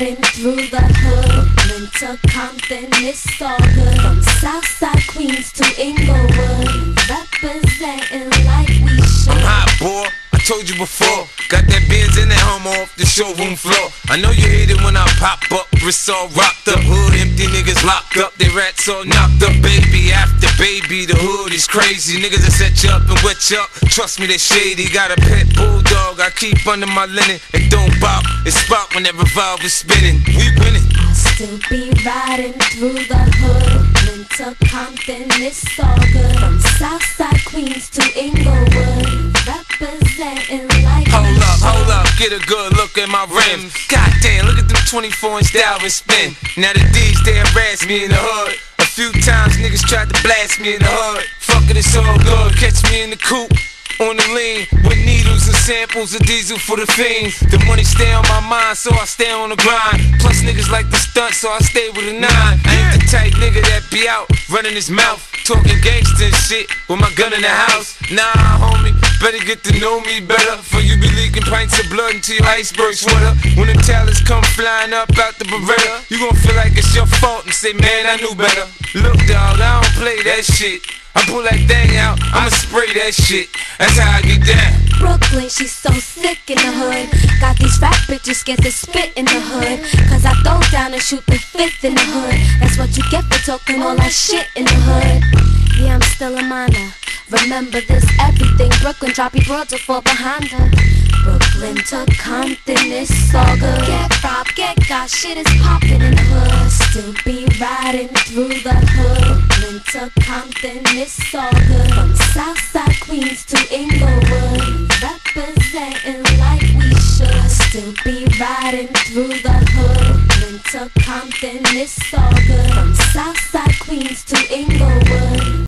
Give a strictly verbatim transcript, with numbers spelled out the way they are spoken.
riding through the hood, Brooklyn to Compton, it's all good. From Southside Queens to Inglewood, representing like we should. I'm hot, boy, I told you before. Got that Benz in that Hummer off the showroom floor. I know you hate it when I pop up, wrists all rocked up. Hood empty, niggas locked up, they rats all knocked up. Baby after baby, the hood is crazy. Niggas that set you up and wet you up, trust me, they shady. Got a pet bulldog, I keep under my linen. It don't bop, it spot when that revolver's spinning. We winning. I'll still be riding through the hood, Brooklyn to Compton, it's all good. From Southside Queens to Inglewood, representing like Hold we up, should. hold up, get a good look at my rims. Goddamn, look at them twenty-four inch dial and spin. Now the D's, they harass me in the hood. A few times niggas tried to blast me in the hood. Fuck it, it's all good, catch me in the coupe, on the lean, with needles and samples of diesel for the fiends. The money stay on my mind, so I stay on the grind. Plus niggas like the stunt, so I stay with a nine. I ain't the type nigga that be out, running his mouth, talking gangsta and shit, with my gun in the house. Nah, homie, better get to know me better, for you be leaking pints of blood into your iceberg sweater. When the talents come flying up out the Beretta, you gon' feel like it's your fault and say, man, I knew better. Look, dawg, I don't play that shit. I pull that thing out, I'ma spray that shit. That's how I get down. Brooklyn, she's so sick in the hood. Got these fat bitches scared to spit in the hood, cause I throw down and shoot the fifth in the hood. That's what you get for talking all that shit in the hood. Yeah, I'm still a minor, remember this everything. Brooklyn, drop your broads or fall behind her. Brooklyn to Compton, it's all good. Get robbed, get got, shit is poppin' in the hood. Still be riding through the hood, Brooklyn to Compton, it's all good. From Southside Queens to Inglewood, representing like we should. Still be riding through the hood, Brooklyn to Compton, it's all good. From Southside Queens to Inglewood.